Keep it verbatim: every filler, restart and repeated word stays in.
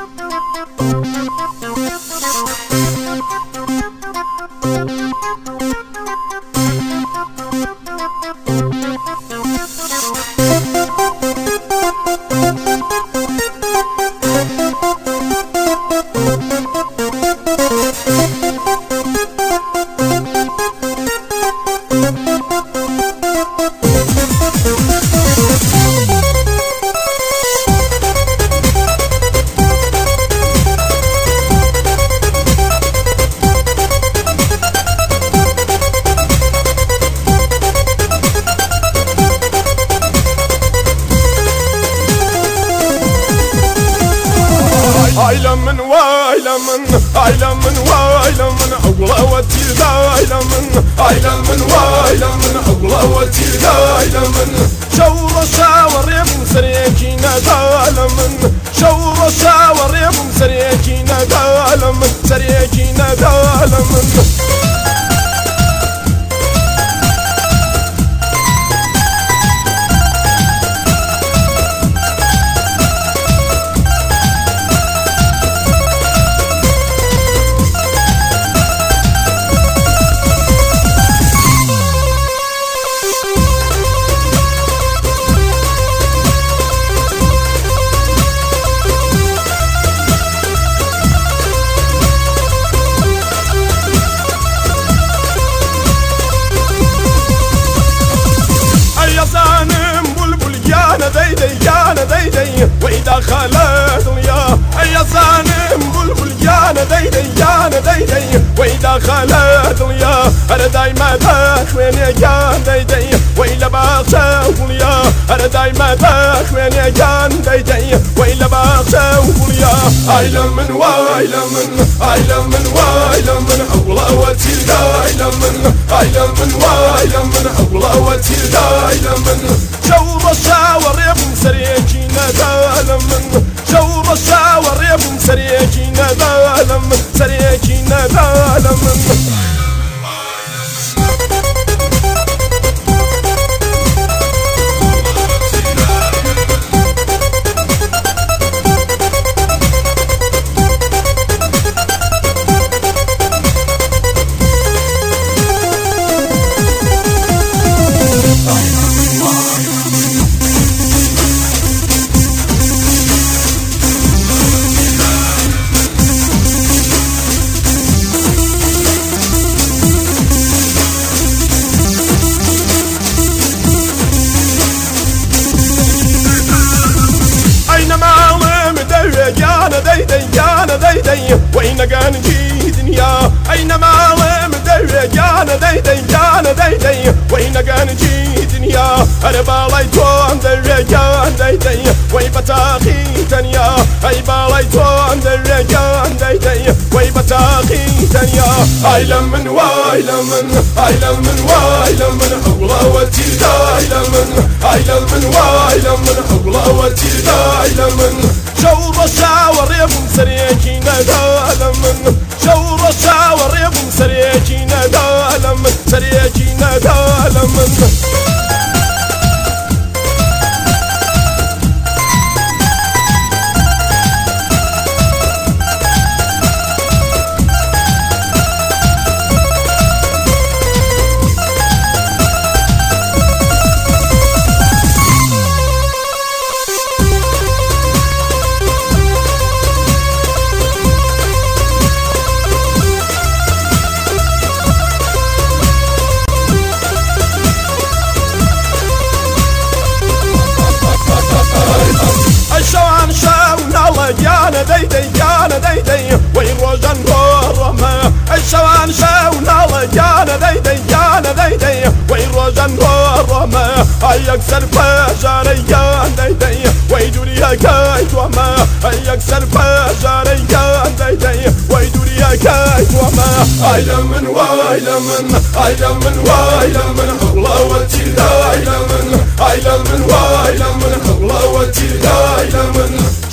Aylamın vaylamın, aylamın vaylamın, Ağlavatı daylamın, aylamın vaylamın, Ağlavatı daylamın. Şavra şavarım seriyekine daylamın, Şavra şavarım seriyekine daylamın, seriyekine daylamın. وإذا خلت يا يا صانم بلبل يا نديدي يا نديدي وإذا خلت يا أنا دايما بخوين يا نديدي وإلا بخشوا يا أنا دايما بخوين يا نديدي وإلا بخشوا يا أيلمن وأيلمن أيلمن وأيلمن أغلاوتي أيلمن أيلمن وأيلمن أغلاوتي أيلمن شور الشاور يبن سريجينا دالمن شور الشاور يبن سريجينا دالمن سريجينا دالمن وين كان جيدن يا أينما علم دوي يا ديدي يا ديدي وين كان جيدن يا أنا بالايتون دوي يا ديدي وين بتاخي تنيا أي بالايتون دوي يا ديدي وين بتاخي تنيا أيلمن وايلمن أيلمن وايلمن أغلاوتي دايلمن أيلمن وايلمن أغلاوتي دايلمن شور الشاور يبن سريجينا دالمن شور الشاور يبن سريجينا دالمن سريجينا دالمن يا نديدي يا نديدي وين روجن رما الشوان شاونا يا نديدي يا نديدي وين روجن رما أيكسر فجر يا نديدي ويدوري كايت وما أيكسر فجر يا نديدي ويدوري كايت وما أيلمن وايلمن أيلمن وايلمن أغلاوتي دايلمن أيلمن وايلمن أغلاوتي دايلمن